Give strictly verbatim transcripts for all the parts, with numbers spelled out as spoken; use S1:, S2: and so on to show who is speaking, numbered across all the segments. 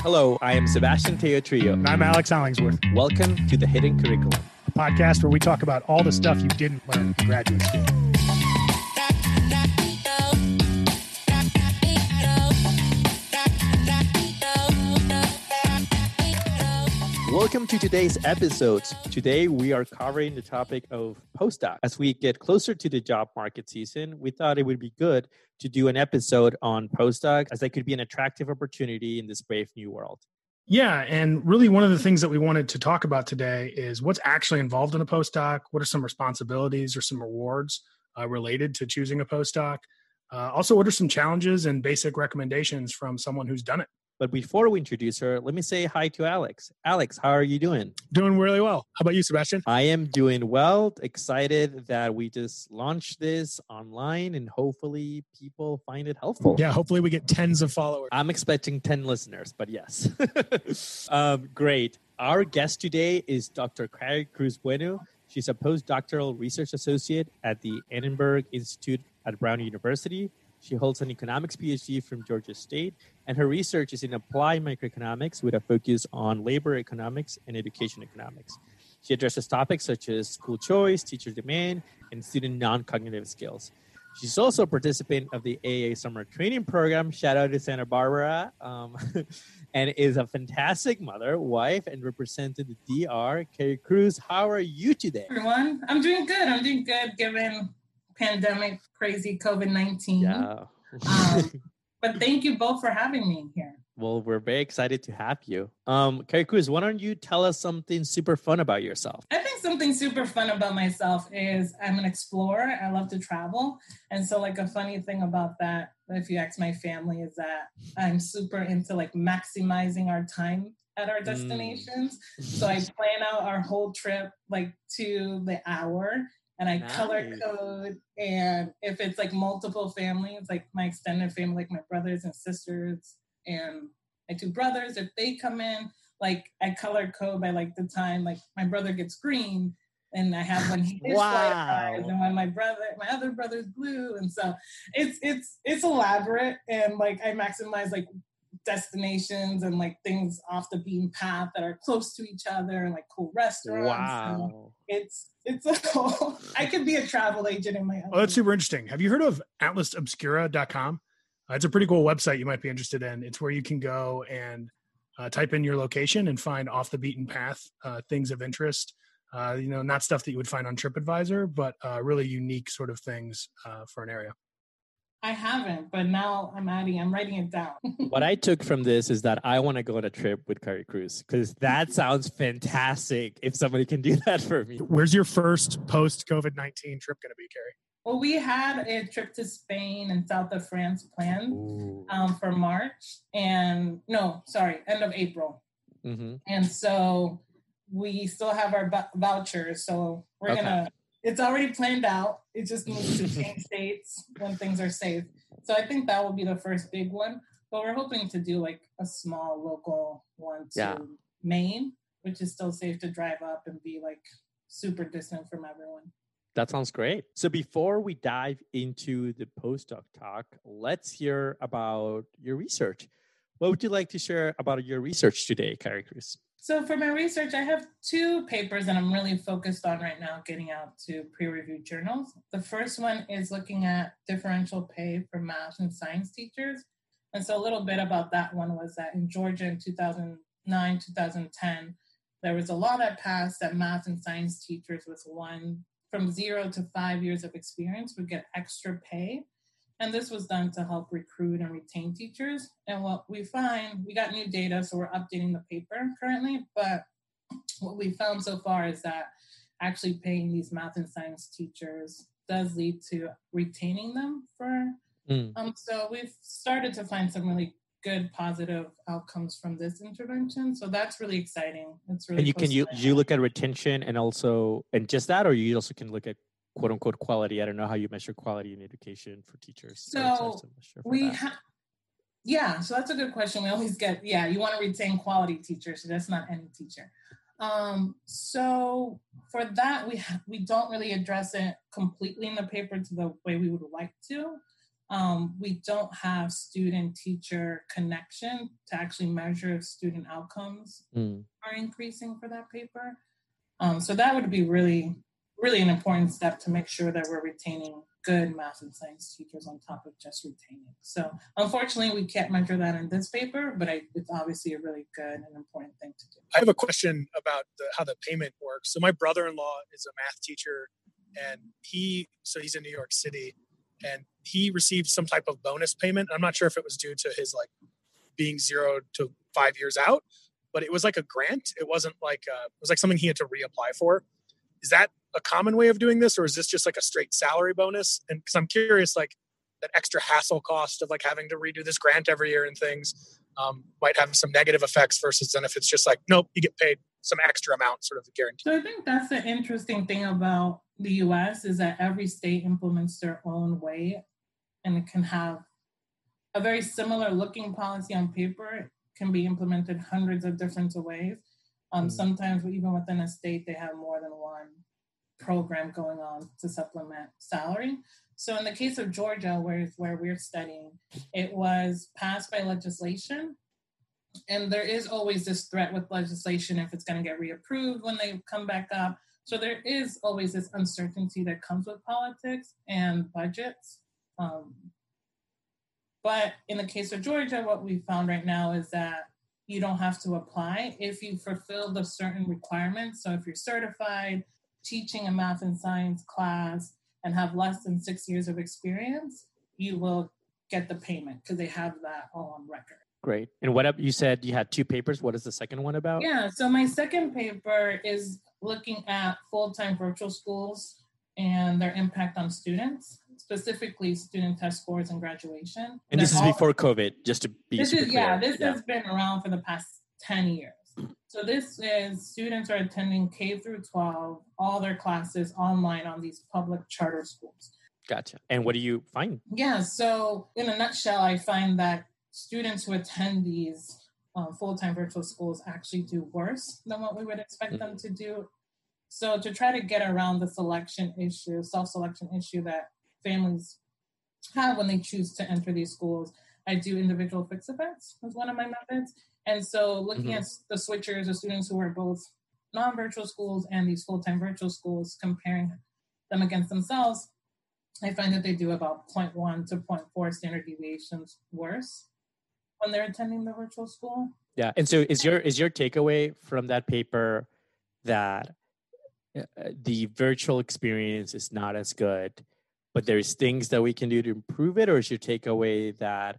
S1: Hello, I am Sebastian Teotrio.
S2: And I'm Alex Hollingsworth.
S1: Welcome to The Hidden Curriculum,
S2: a podcast where we talk about all the stuff you didn't learn in graduate school.
S1: Welcome to today's episode. Today, we are covering the topic of postdoc. As we get closer to the job market season, we thought it would be good to do an episode on postdoc, as that could be an attractive opportunity in this brave new world.
S2: Yeah, and really one of the things that we wanted to talk about today is what's actually involved in a postdoc. What are some responsibilities or some rewards uh, related to choosing a postdoc? Uh, also, what are some challenges and basic recommendations from someone who's done it?
S1: But before we introduce her, let me say hi to Alex. Alex, how are you doing?
S2: Doing really well. How about you, Sebastian?
S1: I am doing well. Excited that we just launched this online and hopefully people find it helpful.
S2: Yeah, hopefully we get tens of followers.
S1: I'm expecting ten listeners, but yes. um, great. Our guest today is Doctor Carrie Cruz Bueno. She's a postdoctoral research associate at the Annenberg Institute at Brown University. She holds an economics PhD from Georgia State, and her research is in applied microeconomics with a focus on labor economics and education economics. She addresses topics such as school choice, teacher demand, and student non-cognitive skills. She's also a participant of the A A Summer Training Program, shout out to Santa Barbara, um, and is a fantastic mother, wife, and represented the D R. Carrie Cruz, how are you today?
S3: Everyone, I'm doing good. I'm doing good given pandemic, crazy COVID nineteen.
S1: Yeah.
S3: um, but thank you both for having me here.
S1: Well, we're very excited to have you. Um, Carrie Cruz, why don't you tell us something super fun about yourself?
S3: I think something super fun about myself is I'm an explorer. I love to travel. And so like a funny thing about that, if you ask my family, is that I'm super into like maximizing our time at our destinations. Mm. So I plan out our whole trip like to the hour. And I nice. color code, and if it's like multiple families, like my extended family, like my brothers and sisters and my two brothers, if they come in, like I color code by like the time, like my brother gets green, and I have when he his
S1: wow.
S3: flight arrives, and when my brother, my other brother's blue, and so it's it's it's elaborate, and like I maximize like destinations and like things off the beaten path that are close to each other and like cool restaurants.
S1: Wow.
S3: So it's it's a whole, I could be a travel agent in my own.
S2: Oh, that's super interesting. Have you heard of atlas obscura dot com? Uh, it's a pretty cool website you might be interested in. It's where you can go and uh, type in your location and find off the beaten path uh, things of interest. Uh, you know, not stuff that you would find on TripAdvisor, but uh, really unique sort of things uh, for an area.
S3: I haven't, but now I'm adding, I'm writing it down.
S1: What I took from this is that I want to go on a trip with Carrie Cruz because that sounds fantastic if somebody can do that for me.
S2: Where's your first post-COVID nineteen trip going to be, Carrie?
S3: Well, we had a trip to Spain and south of France planned um, for March and no, sorry, end of April. Mm-hmm. And so we still have our bu- vouchers. So we're okay. going to, it's already planned out. It just needs to change dates when things are safe. So I think that will be the first big one. But we're hoping to do like a small local one to yeah. Maine, which is still safe to drive up and be like super distant from everyone.
S1: That sounds great. So before we dive into the postdoc talk, let's hear about your research. What would you like to share about your research today, Carrie Cruz?
S3: So for my research, I have two papers that I'm really focused on right now, getting out to peer-reviewed journals. The first one is looking at differential pay for math and science teachers. And so a little bit about that one was that in Georgia in two thousand nine, two thousand ten, there was a law that passed that math and science teachers with one from zero to five years of experience would get extra pay. And this was done to help recruit and retain teachers. And what we find, we got new data, so we're updating the paper currently, but what we found so far is that actually paying these math and science teachers does lead to retaining them for, mm. um, so we've started to find some really good positive outcomes from this intervention. So that's really exciting. It's really
S1: and you can you, you look at retention and also, and just that, or you also can look at quote unquote quality. I don't know how you measure quality in education for teachers.
S3: So, so we have, yeah, so that's a good question. We always get, yeah, you want to retain quality teachers. So that's not any teacher. Um, so for that, we ha- we don't really address it completely in the paper to the way we would like to. um, we don't have student-teacher connection to actually measure if student outcomes mm. are increasing for that paper. Um, so that would be really, really an important step to make sure that we're retaining good math and science teachers on top of just retaining. So unfortunately, we can't measure that in this paper, but I, it's obviously a really good and important thing to do.
S2: I have a question about the, how the payment works. So my brother-in-law is a math teacher, and he, so he's in New York City, and he received some type of bonus payment. I'm not sure if it was due to his like being zero to five years out, but it was like a grant. It wasn't like, uh, it was like something he had to reapply for. Is that a common way of doing this, or is this just like a straight salary bonus? And because I'm curious, like that extra hassle cost of like having to redo this grant every year and things um, might have some negative effects versus then if it's just like, nope, you get paid some extra amount, sort of guaranteed.
S3: So I think that's the interesting thing about the U S is that every state implements their own way, and it can have a very similar looking policy on paper. It can be implemented hundreds of different ways. Um, mm. Sometimes even within a state, they have more than one program going on to supplement salary. So in the case of Georgia, where, where we're studying, it was passed by legislation. And there is always this threat with legislation if it's going to get reapproved when they come back up. So there is always this uncertainty that comes with politics and budgets. Um, but in the case of Georgia, what we found right now is that you don't have to apply if you fulfill the certain requirements. So if you're certified, teaching a math and science class, and have less than six years of experience, you will get the payment because they have that all on record.
S1: Great. And what up? You said you had two papers. What is the second one about?
S3: Yeah. So my second paper is looking at full-time virtual schools and their impact on students, specifically student test scores and graduation.
S1: And this is all, before COVID, just to be
S3: this
S1: super
S3: is,
S1: clear.
S3: Yeah, this yeah. has been around for the past ten years. So this is students are attending K through twelve, all their classes online on these public charter schools.
S1: Gotcha. And what do you find?
S3: Yeah. So in a nutshell, I find that students who attend these um, full-time virtual schools actually do worse than what we would expect mm-hmm. them to do. So to try to get around the selection issue, self-selection issue that families have when they choose to enter these schools, I do individual fix events as one of my methods. And so looking mm-hmm. at the switchers or students who are both non-virtual schools and these full-time virtual schools, comparing them against themselves, I find that they do about zero point one to zero point four standard deviations worse when they're attending the virtual school.
S1: Yeah. And so is your is your takeaway from that paper that uh, the virtual experience is not as good, but there's things that we can do to improve it? Or is your takeaway that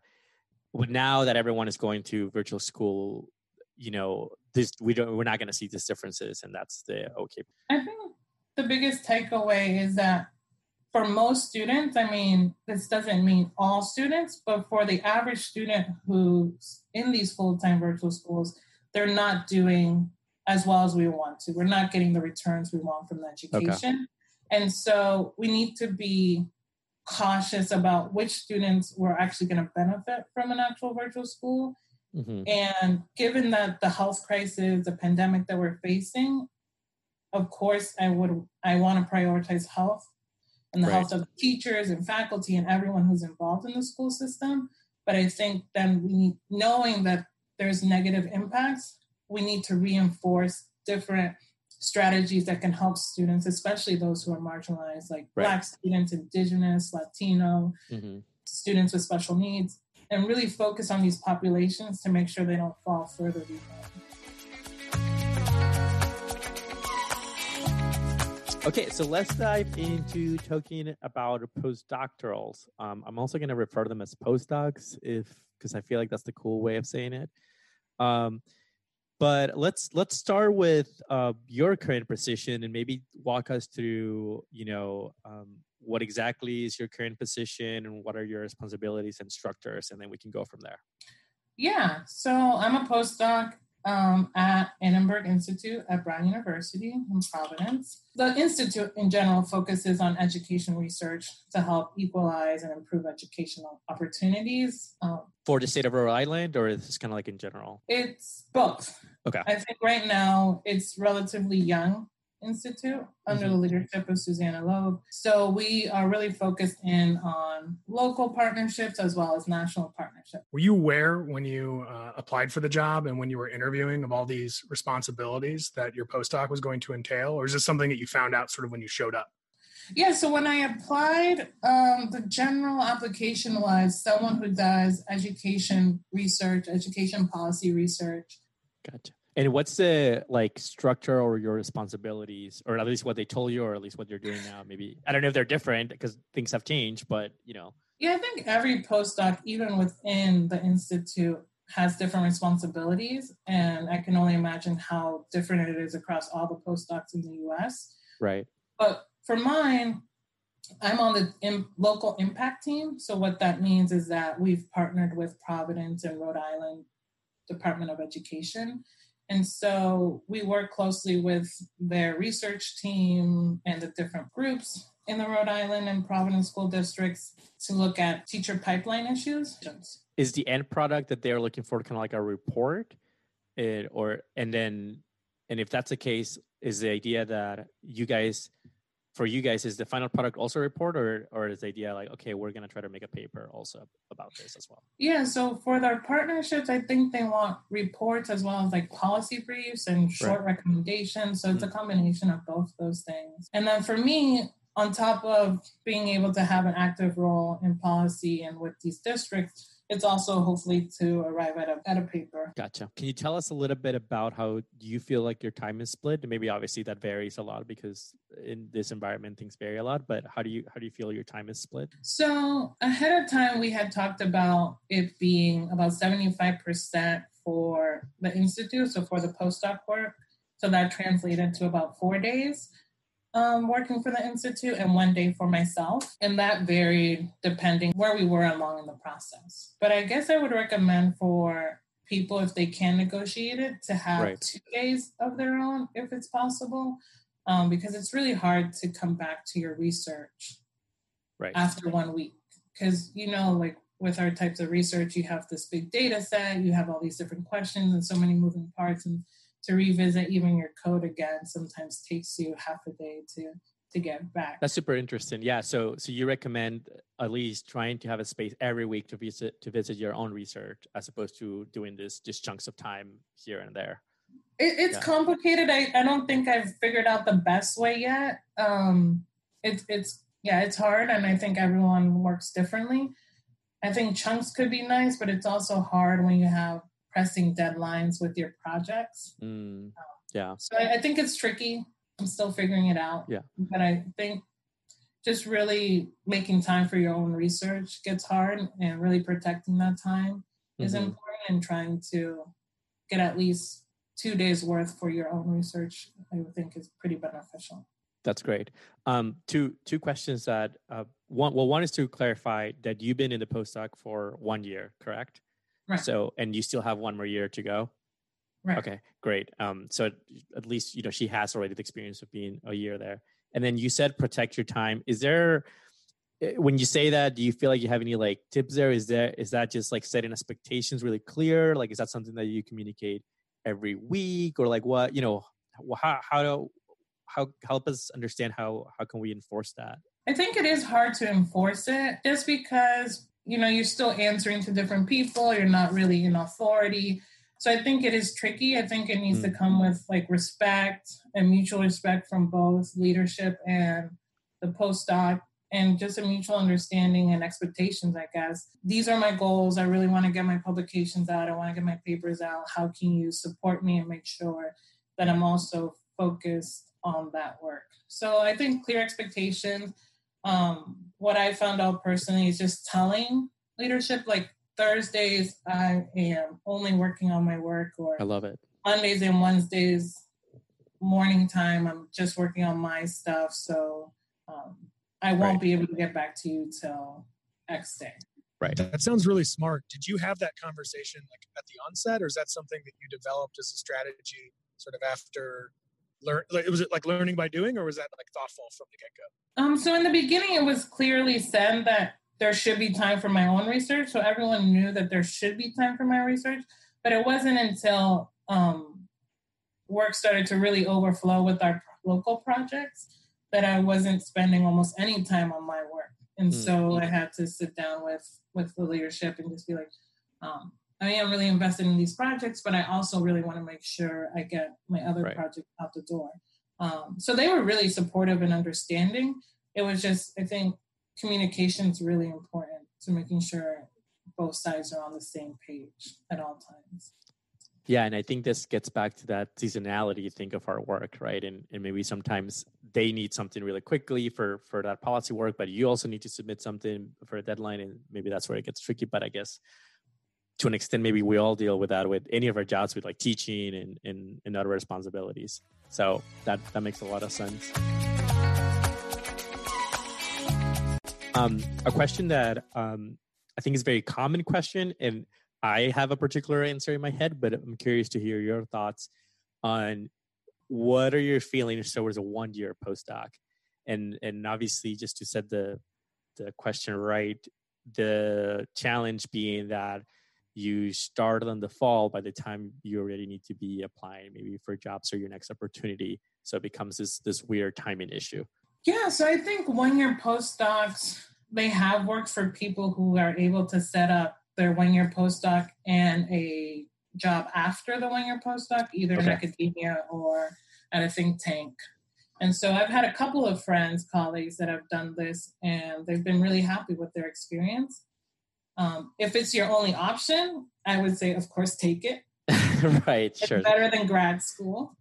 S1: now that everyone is going to virtual school, you know, this we don't we're not going to see these differences, and that's the okay?
S3: I think the biggest takeaway is that for most students, I mean, this doesn't mean all students, but for the average student who's in these full-time virtual schools, they're not doing as well as we want to. We're not getting the returns we want from the education. Okay. And so we need to be cautious about which students were actually going to benefit from an actual virtual school. Mm-hmm. And given that the health crisis, the pandemic that we're facing, of course, I would I want to prioritize health and the right. health of teachers and faculty and everyone who's involved in the school system. But I think then we need, knowing that there's negative impacts, we need to reinforce different strategies that can help students, especially those who are marginalized, like right. Black students, Indigenous, Latino, mm-hmm. students with special needs, and really focus on these populations to make sure they don't fall further behind.
S1: Okay, so let's dive into talking about postdoctorals. Um, I'm also going to refer to them as postdocs, if because I feel like that's the cool way of saying it. Um, but let's let's start with uh, your current position and maybe walk us through, you know, um, what exactly is your current position and what are your responsibilities and structures, and then we can go from there.
S3: Yeah, so I'm a postdoc um, at Annenberg Institute at Brown University in Providence. The institute in general focuses on education research to help equalize and improve educational opportunities. Um,
S1: For the state of Rhode Island, or is this kind of like in general?
S3: It's both.
S1: Okay.
S3: I think right now it's relatively young Institute under mm-hmm. the leadership of Susanna Loeb. So we are really focused in on local partnerships as well as national partnerships.
S2: Were you aware when you uh, applied for the job and when you were interviewing of all these responsibilities that your postdoc was going to entail? Or is this something that you found out sort of when you showed up?
S3: Yeah, so when I applied, um, the general application was someone who does education research, education policy research.
S1: Gotcha. And what's the like structure or your responsibilities, or at least what they told you, or at least what you're doing now? Maybe, I don't know if they're different because things have changed, but you know.
S3: Yeah, I think every postdoc, even within the Institute, has different responsibilities. And I can only imagine how different it is across all the postdocs in the U S.
S1: Right.
S3: But for mine, I'm on the in, local impact team. So what that means is that we've partnered with Providence and Rhode Island Department of Education. And so we work closely with their research team and the different groups in the Rhode Island and Providence school districts to look at teacher pipeline issues.
S1: Is the end product that they're looking for kind of like a report? It, or and then, and if that's the case, is the idea that you guys, for you guys, is the final product also a report, or or is the idea like, okay, we're going to try to make a paper also about this as well?
S3: Yeah, so for their partnerships, I think they want reports as well as like policy briefs and short right. recommendations. So mm-hmm. it's a combination of both those things. And then for me, on top of being able to have an active role in policy and with these districts, it's also hopefully to arrive at a at a paper.
S1: Gotcha. Can you tell us a little bit about how you feel like your time is split? And maybe obviously that varies a lot because in this environment things vary a lot, but how do you how do you feel your time is split?
S3: So ahead of time we had talked about it being about seventy-five percent for the Institute, so for the postdoc work. So that translated to about four days. Um, working for the Institute and one day for myself. And that varied depending where we were along in the process. But I guess I would recommend for people, if they can negotiate it, to have right. two days of their own, if it's possible, um, because it's really hard to come back to your research right. after one week. Because, you know, like with our types of research, you have this big data set, you have all these different questions and so many moving parts, and to revisit even your code again sometimes takes you half a day to to get back.
S1: That's super interesting. Yeah. So so you recommend at least trying to have a space every week to visit to visit your own research as opposed to doing this just chunks of time here and there.
S3: It, it's yeah. complicated. I, I don't think I've figured out the best way yet. Um, it's it's yeah, it's hard, and I think everyone works differently. I think chunks could be nice, but it's also hard when you have pressing deadlines with your projects.
S1: Mm, yeah.
S3: So I, I think it's tricky. I'm still figuring it out.
S1: Yeah.
S3: But I think just really making time for your own research gets hard, and really protecting that time mm-hmm. is important, and trying to get at least two days worth for your own research, I would think is pretty beneficial.
S1: That's great. Um, two two questions that, uh, one, well, one is to clarify that you've been in the postdoc for one year, correct?
S3: Right.
S1: So, and you still have one more year to go?
S3: Right.
S1: Okay, great. Um, so at least, you know, she has already the experience of being a year there. And then you said protect your time. Is there, when you say that, do you feel like you have any like tips there? Is there, is that just like setting expectations really clear? Like, is that something that you communicate every week, or like what, you know, how, how do, how help us understand how, how can we enforce that?
S3: I think it is hard to enforce it just because, you know, you're still answering to different people. You're not really in authority. So I think it is tricky. I think it needs mm. to come with like respect and mutual respect from both leadership and the postdoc, and just a mutual understanding and expectations, I guess. These are my goals. I really want to get my publications out. I want to get my papers out. How can you support me and make sure that I'm also focused on that work? So I think clear expectations. Um, what I found out personally is just telling leadership, like Thursdays, I am only working on my work, or
S1: I love it.
S3: Mondays and Wednesdays, morning time, I'm just working on my stuff. So um, I won't right. be able to get back to you till X day.
S1: Right.
S2: That sounds really smart. Did you have that conversation like at the onset, or is that something that you developed as a strategy sort of after learn? Like, was it like learning by doing, or was that like thoughtful from the get-go?
S3: Um, so in the beginning, it was clearly said that there should be time for my own research. So everyone knew that there should be time for my research, but it wasn't until um, work started to really overflow with our local projects that I wasn't spending almost any time on my work. And mm-hmm. so I had to sit down with, with the leadership and just be like, um, I am really invested in these projects, but I also really want to make sure I get my other right. project out the door. Um, so they were really supportive and understanding. It was just, I think communication is really important to making sure both sides are on the same page at all times.
S1: Yeah, and I think this gets back to that seasonality, think of our work, right? And and maybe sometimes they need something really quickly for, for that policy work, but you also need to submit something for a deadline, and maybe that's where it gets tricky. But I guess to an extent, maybe we all deal with that with any of our jobs, with like teaching and, and, and other responsibilities. So that, that makes a lot of sense. Um, a question that um, I think is a very common question, and I have a particular answer in my head, but I'm curious to hear your thoughts on what are your feelings towards a one-year postdoc? And and obviously, just to set the the question right, the challenge being that you start in the fall by the time you already need to be applying maybe for jobs or your next opportunity. So it becomes this this weird timing issue.
S3: Yeah, so I think one-year postdocs, they have worked for people who are able to set up their one-year postdoc and a job after the one-year postdoc, either okay. in academia or at a think tank. And so I've had a couple of friends, colleagues that have done this, and they've been really happy with their experience. Um, if it's your only option, I would say, of course, take it.
S1: Right,
S3: it's
S1: sure.
S3: better than grad school.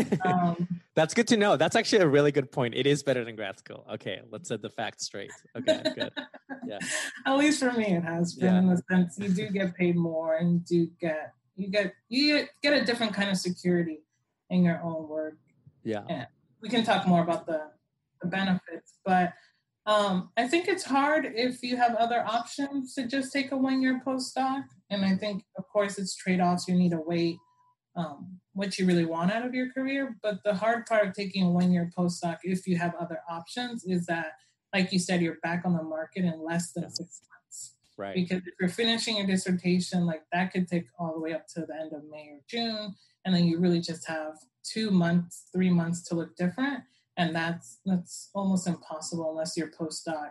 S3: Um,
S1: That's good to know. That's actually a really good point. It is better than grad school. Okay, let's set the facts straight. Okay, good. Yeah.
S3: At least for me, it has been, yeah. in the sense you do get paid more, and do get you get you get a different kind of security in your own work.
S1: Yeah.
S3: And we can talk more about the, the benefits, but um, I think it's hard if you have other options to just take a one-year postdoc. And I think, of course, it's trade-offs. You need to weigh um, what you really want out of your career. But the hard part of taking a one-year postdoc, if you have other options, is that, like you said, you're back on the market in less than six months.
S1: Right.
S3: Because if you're finishing your dissertation, like that could take all the way up to the end of May or June. And then you really just have two months, three months to look different. And that's that's almost impossible unless your postdoc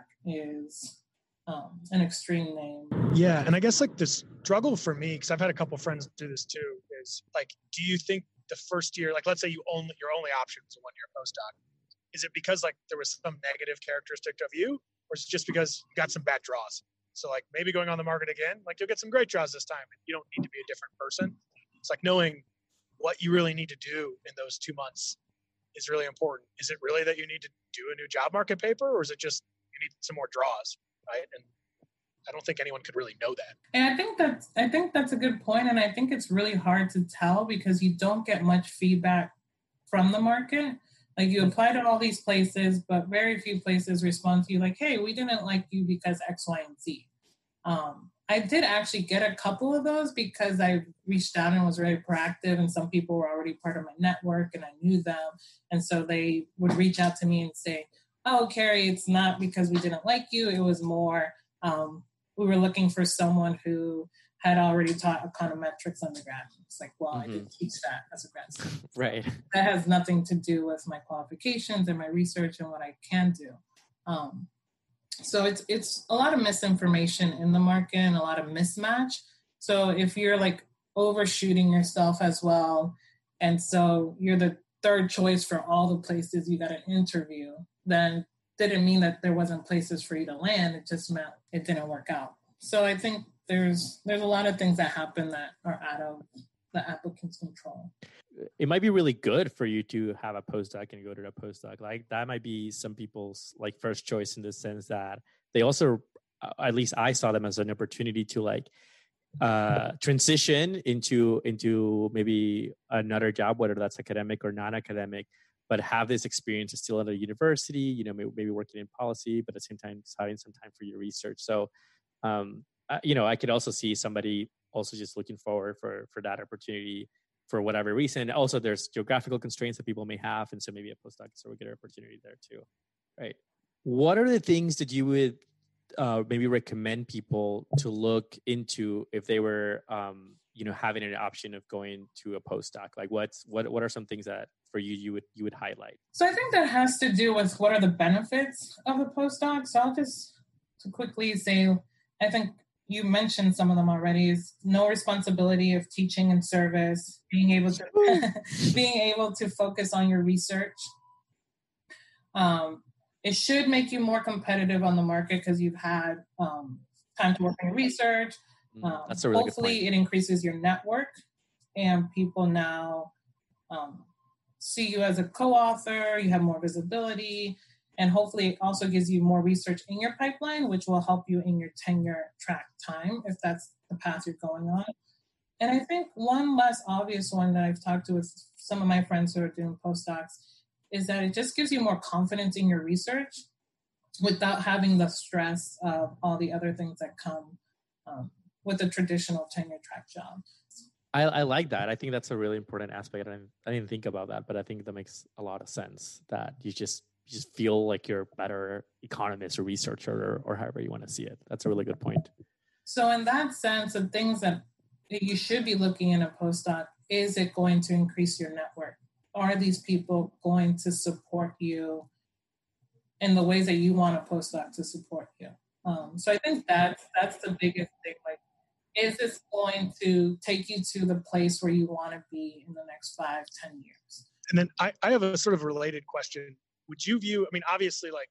S3: is um, an extreme name.
S2: Yeah, and I guess like the struggle for me, because I've had a couple friends do this too, is like, do you think the first year, like let's say you only your only option is a one-year postdoc, is it because like there was some negative characteristic of you, or is it just because you got some bad draws? So like maybe going on the market again, like you'll get some great draws this time, and you don't need to be a different person. It's like knowing what you really need to do in those two months is really important. Is it really that you need to do a new job market paper, or is it just you need some more draws, right? And I don't think anyone could really know that.
S3: And I think that's I think that's a good point, and I think it's really hard to tell because you don't get much feedback from the market. Like you apply to all these places, but very few places respond to you like, "Hey, we didn't like you because X, Y, and Z." Um, I did actually get a couple of those because I reached out and was very proactive, and some people were already part of my network and I knew them. And so they would reach out to me and say, "Oh, Carrie, it's not because we didn't like you. It was more, um, we were looking for someone who had already taught econometrics undergrad." It's like, well, mm-hmm. I didn't teach that as a grad student.
S1: Right.
S3: That has nothing to do with my qualifications and my research and what I can do. Um, So it's it's a lot of misinformation in the market and a lot of mismatch. So if you're like overshooting yourself as well, and so you're the third choice for all the places you got an interview, then didn't mean that there wasn't places for you to land. It just meant it didn't work out. So I think there's there's a lot of things that happen that are out of the applicant's control.
S1: It might be really good for you to have a postdoc and go to a postdoc. Like that might be some people's like first choice in the sense that they also, at least I saw them as an opportunity to like uh, transition into into maybe another job, whether that's academic or non-academic, but have this experience still at a university. You know, maybe, maybe working in policy, but at the same time having some time for your research. So, um, uh, you know, I could also see somebody also just looking forward for for that opportunity. For whatever reason. Also, there's geographical constraints that people may have, and so maybe a postdoc is a good opportunity there too. Right. What are the things that you would uh, maybe recommend people to look into if they were, um, you know, having an option of going to a postdoc? Like, what's what what are some things that for you you would you would highlight?
S3: So I think that has to do with what are the benefits of a postdoc. So I'll just to quickly say, I think you mentioned some of them already, is no responsibility of teaching and service, being able to being able to focus on your research. Um, it should make you more competitive on the market because you've had um, time to work on your research. Um,
S1: That's a really
S3: hopefully
S1: good point.
S3: It increases your network and people now um, see you as a co-author, you have more visibility, and hopefully it also gives you more research in your pipeline, which will help you in your tenure track time, if that's the path you're going on. And I think one less obvious one that I've talked to with some of my friends who are doing postdocs is that it just gives you more confidence in your research without having the stress of all the other things that come um, with a traditional tenure track job.
S1: I, I like that. I think that's a really important aspect. I didn't, I didn't think about that, but I think that makes a lot of sense, that you just you just feel like you're a better economist or researcher or, or however you want to see it. That's a really good point.
S3: So in that sense, the things that you should be looking in a postdoc, is it going to increase your network? Are these people going to support you in the ways that you want a postdoc to support you? Um, so I think that's, that's the biggest thing. Like, is this going to take you to the place where you want to be in the next five, ten years?
S2: And then I, I have a sort of related question. Would you view, I mean, obviously, like,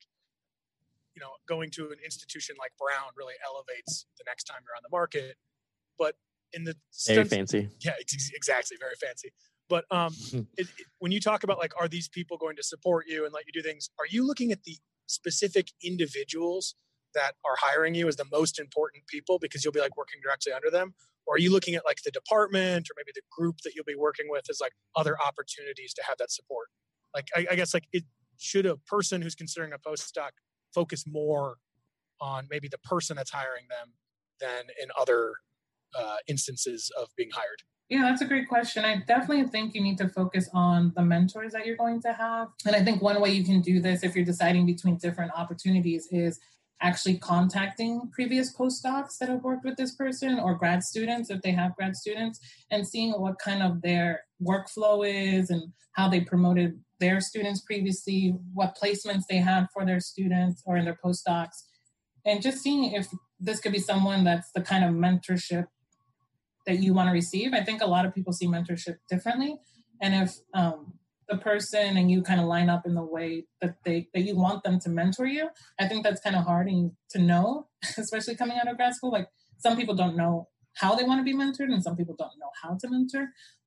S2: you know, going to an institution like Brown really elevates the next time you're on the market. But in the
S1: very
S2: sense,
S1: fancy.
S2: Yeah, ex- exactly. Very fancy. But um, it, it, when you talk about, like, are these people going to support you and let you do things? Are you looking at the specific individuals that are hiring you as the most important people because you'll be like working directly under them? Or are you looking at like the department or maybe the group that you'll be working with as like other opportunities to have that support? Like, I, I guess like it should a person who's considering a postdoc focus more on maybe the person that's hiring them than in other uh, instances of being hired?
S3: Yeah, that's a great question. I definitely think you need to focus on the mentors that you're going to have. And I think one way you can do this if you're deciding between different opportunities is actually contacting previous postdocs that have worked with this person, or grad students if they have grad students, and seeing what kind of their workflow is and how they promoted their students previously, what placements they had for their students or in their postdocs, and just seeing if this could be someone that's the kind of mentorship that you want to receive. I think a lot of people see mentorship differently. And if um, the person and you kind of line up in the way that they that you want them to mentor you, I think that's kind of hard to know, especially coming out of grad school. Like, some people don't know how they want to be mentored and some people don't know how to mentor.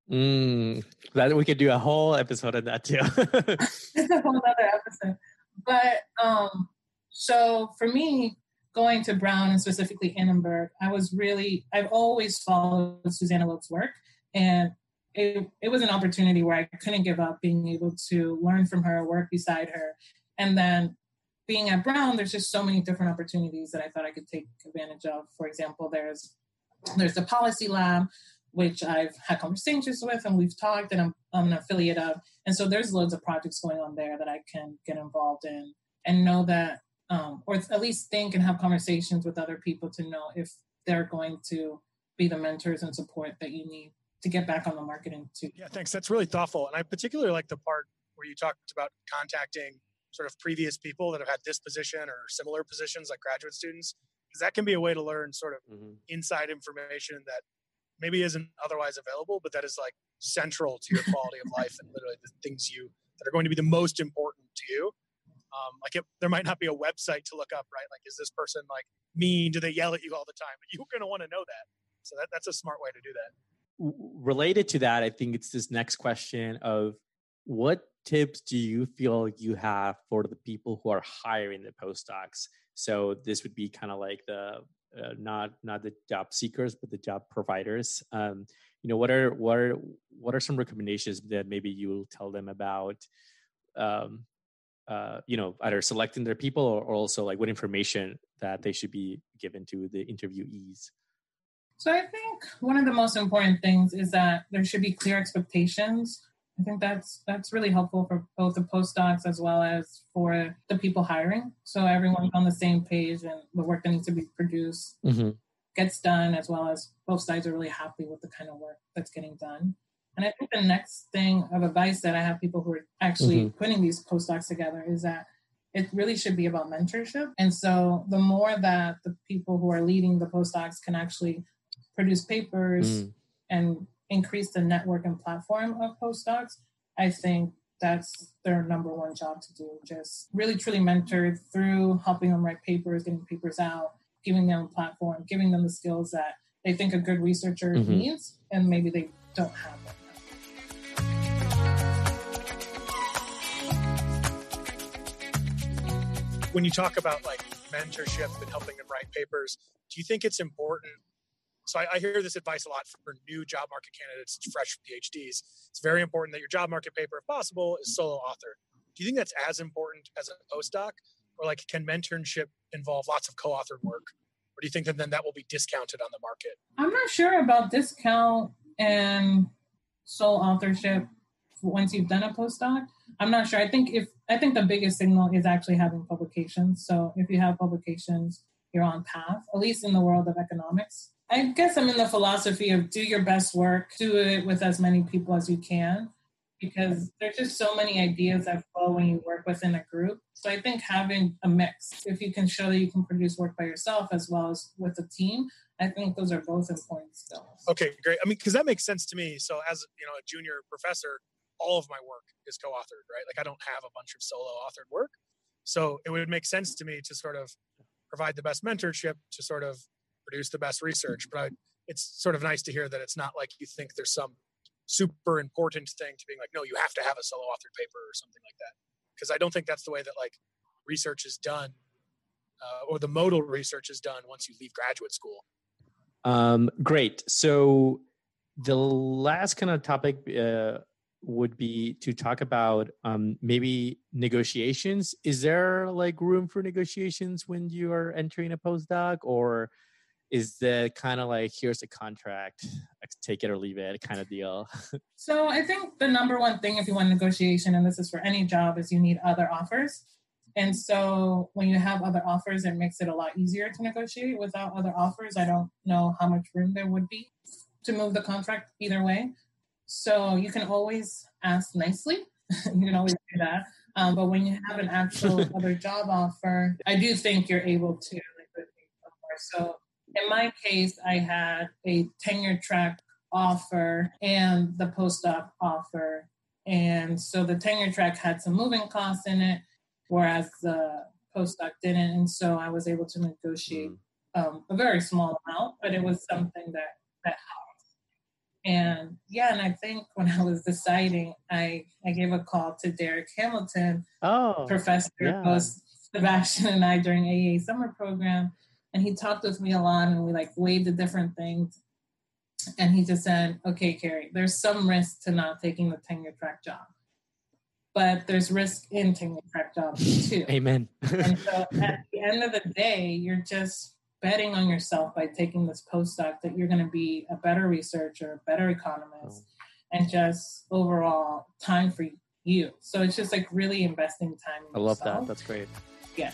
S1: Mm, that we could do a whole episode on that too.
S3: It's a whole other episode. But um, so for me, going to Brown and specifically Annenberg, I was really, I've always followed Susanna Loeb's work, and it, it was an opportunity where I couldn't give up being able to learn from her, work beside her. And then being at Brown, there's just so many different opportunities that I thought I could take advantage of. For example, there's there's the Policy Lab, which I've had conversations with and we've talked, and I'm, I'm an affiliate of. And so there's loads of projects going on there that I can get involved in and know that, um, or at least think and have conversations with other people to know if they're going to be the mentors and support that you need to get back on the marketing too.
S2: Yeah, thanks. That's really thoughtful. And I particularly like the part where you talked about contacting sort of previous people that have had this position or similar positions, like graduate students, because that can be a way to learn sort of mm-hmm. inside information that maybe isn't otherwise available, but that is like central to your quality of life and literally the things you that are going to be the most important to you. Um, like it, there might not be a website to look up, right? Like, is this person like mean? Do they yell at you all the time? But you're going to want to know that. So that, that's a smart way to do that.
S1: Related to that, I think it's this next question of what tips do you feel you have for the people who are hiring the postdocs? So this would be kind of like the uh, not not the job seekers, but the job providers. Um, you know, what are what are what are some recommendations that maybe you will tell them about? Um, uh, you know, either selecting their people or, or also like what information that they should be given to the interviewees.
S3: So I think one of the most important things is that there should be clear expectations. I think that's that's really helpful for both the postdocs as well as for the people hiring. So everyone's on the same page and the work that needs to be produced mm-hmm. gets done, as well as both sides are really happy with the kind of work that's getting done. And I think the next thing of advice that I have people who are actually
S1: Mm-hmm.
S3: putting these postdocs together is that it really should be about mentorship. And so the more that the people who are leading the postdocs can actually produce papers
S1: Mm.
S3: and increase the network and platform of postdocs, I think that's their number one job to do. Just really truly mentored through helping them write papers, getting papers out, giving them a platform, giving them the skills that they think a good researcher
S1: Mm-hmm.
S3: needs, and maybe they don't have them.
S2: When you talk about like mentorship and helping them write papers, do you think it's important? So I, I hear this advice a lot for new job market candidates, fresh PhDs. It's very important that your job market paper, if possible, is solo author. Do you think that's as important as a postdoc? Or like, can mentorship involve lots of co-authored work? Or do you think that then that will be discounted on the market?
S3: I'm not sure about discount and sole authorship once you've done a postdoc. I'm not sure. I think if I think the biggest signal is actually having publications. So if you have publications, you're on path, at least in the world of economics. I guess I'm in the philosophy of do your best work, do it with as many people as you can, because there's just so many ideas that flow when you work within a group. So I think having a mix, if you can show that you can produce work by yourself as well as with a team, I think those are both important skills.
S2: Okay, great. I mean, because that makes sense to me. So as you know, a junior professor, all of my work is co-authored, right? Like I don't have a bunch of solo authored work. So it would make sense to me to sort of provide the best mentorship to sort of produce the best research. But I, it's sort of nice to hear that it's not like you think there's some super important thing to being like, no, you have to have a solo authored paper or something like that. Because I don't think that's the way that like research is done uh, or the modal research is done once you leave graduate school.
S1: Um, great. So the last kind of topic uh, would be to talk about um, maybe negotiations. Is there like room for negotiations when you are entering a postdoc, or is the kind of like, here's a contract, take it or leave it kind of deal?
S3: So I think the number one thing if you want negotiation, and this is for any job, is you need other offers. And so when you have other offers, it makes it a lot easier to negotiate. Without other offers, I don't know how much room there would be to move the contract either way. So you can always ask nicely. You can always do that. Um, but when you have an actual other job offer, I do think you're able to negotiate more. So in my case, I had a tenure track offer and the postdoc offer. And so the tenure track had some moving costs in it, whereas the postdoc didn't. And so I was able to negotiate um, a very small amount, but it was something that, that helped. And yeah, and I think when I was deciding, I, I gave a call to Derek Hamilton,
S1: oh,
S3: professor,
S1: yeah.
S3: both Sebastian and I during A E A summer program. And he talked with me a lot and we like weighed the different things. And he just said, okay, Carrie, there's some risk to not taking the tenure track job, but there's risk in tenure track jobs too.
S1: Amen.
S3: And so at the end of the day, you're just betting on yourself by taking this postdoc that you're going to be a better researcher, a better economist, oh. and just overall time for you. So it's just like really investing time in
S1: I love
S3: yourself.
S1: that. That's great.
S3: Yeah.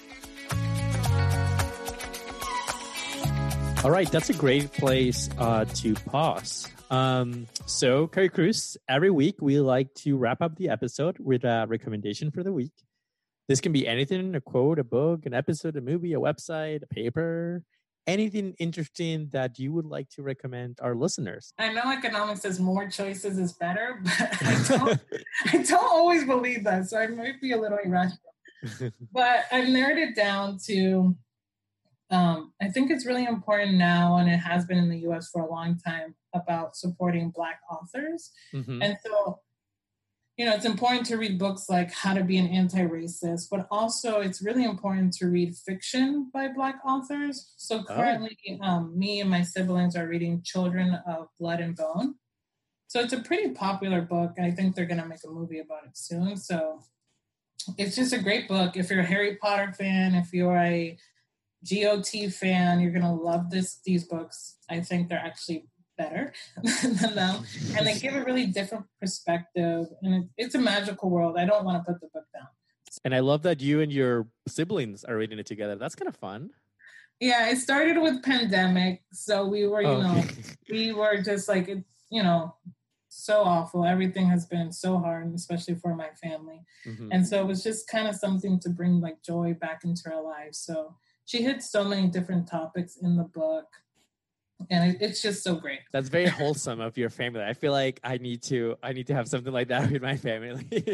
S1: All right, that's a great place uh, to pause. Um, so, Carrie Cruz, every week we like to wrap up the episode with a recommendation for the week. This can be anything, a quote, a book, an episode, a movie, a website, a paper, anything interesting that you would like to recommend our listeners.
S3: I know economics says more choices is better, but I don't, I don't always believe that, so I might be a little irrational. But I've narrowed it down to... Um, I think it's really important now, and it has been in the U S for a long time, about supporting Black authors. Mm-hmm. And so, you know, it's important to read books like How to Be an Anti-Racist, but also it's really important to read fiction by Black authors. So currently, oh. um, me and my siblings are reading Children of Blood and Bone. So it's a pretty popular book, and I think they're going to make a movie about it soon. So it's just a great book. If you're a Harry Potter fan, if you're a G O T fan, you're going to love this. These books, I think they're actually better than them. And they give a really different perspective. And it, it's a magical world. I don't want to put the book down.
S1: And I love that you and your siblings are reading it together. That's kind of fun.
S3: Yeah, it started with pandemic. So we were, you oh, know, okay. we were just like, you know, so awful. Everything has been so hard, especially for my family. Mm-hmm. And so it was just kind of something to bring like joy back into our lives. So she hit so many different topics in the book. And it, it's just so great.
S1: That's very wholesome of your family. I feel like I need to, I need to have something like that with my family.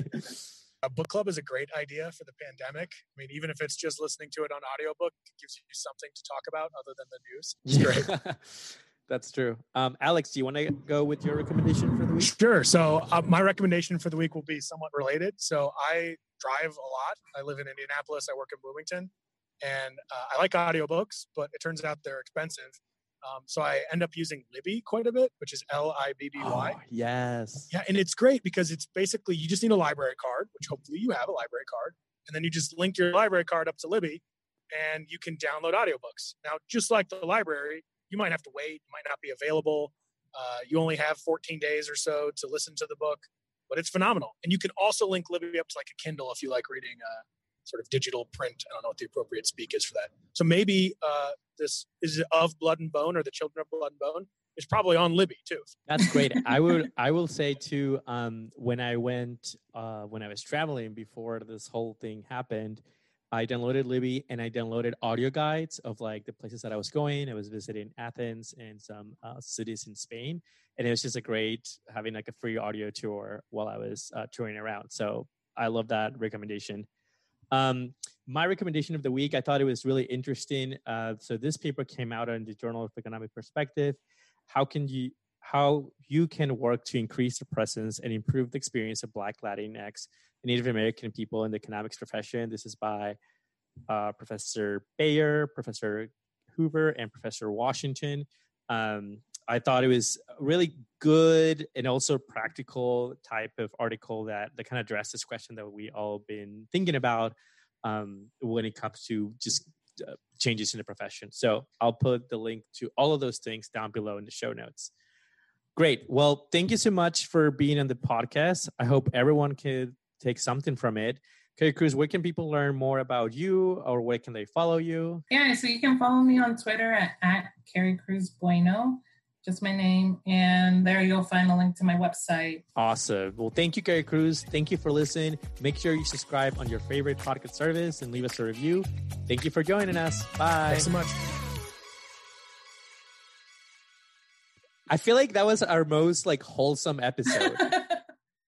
S2: A book club is a great idea for the pandemic. I mean, even if it's just listening to it on audiobook, it gives you something to talk about other than the news. It's great.
S1: That's true. Um, Alex, do you want to go with your recommendation for the week?
S2: Sure. So uh, my recommendation for the week will be somewhat related. So I drive a lot. I live in Indianapolis. I work in Bloomington. And uh, I like audiobooks, but it turns out they're expensive. Um, so I end up using Libby quite a bit, which is L I B B Y.
S1: Oh, yes.
S2: Yeah, and it's great because it's basically, you just need a library card, which hopefully you have a library card. And then you just link your library card up to Libby and you can download audiobooks. Now, just like the library, you might have to wait, it might not be available. Uh, you only have fourteen days or so to listen to the book, but it's phenomenal. And you can also link Libby up to like a Kindle if you like reading uh, sort of digital print. I don't know what the appropriate speak is for that. So maybe uh, this is Of Blood and Bone or The Children of Blood and Bone is probably on Libby too.
S1: That's great. I would I will say too, um, when I went, uh, when I was traveling before this whole thing happened, I downloaded Libby and I downloaded audio guides of like the places that I was going. I was visiting Athens and some uh, cities in Spain. And it was just a great having like a free audio tour while I was uh, touring around. So I love that recommendation. Um, my recommendation of the week, I thought it was really interesting. Uh, so this paper came out in the Journal of Economic Perspective. How can you, how you can work to increase the presence and improve the experience of Black, Latinx, and Native American people in the economics profession. This is by uh, Professor Bayer, Professor Hoover, and Professor Washington. Um, I thought it was a really good and also practical type of article that, that kind of addressed this question that we all been thinking about um, when it comes to just uh, changes in the profession. So I'll put the link to all of those things down below in the show notes. Great. Well, thank you so much for being on the podcast. I hope everyone could take something from it. Carrie Cruz, where can people learn more about you, or where can they follow you?
S3: Yeah, so you can follow me on Twitter at, at Carrie Cruz Bueno, just my name. And there you'll find a link to my website.
S1: Awesome. Well, thank you, Carrie Cruz. Thank you for listening. Make sure you subscribe on your favorite podcast service and leave us a review. Thank you for joining us. Bye.
S2: Thanks so much.
S1: I feel like that was our most like wholesome episode.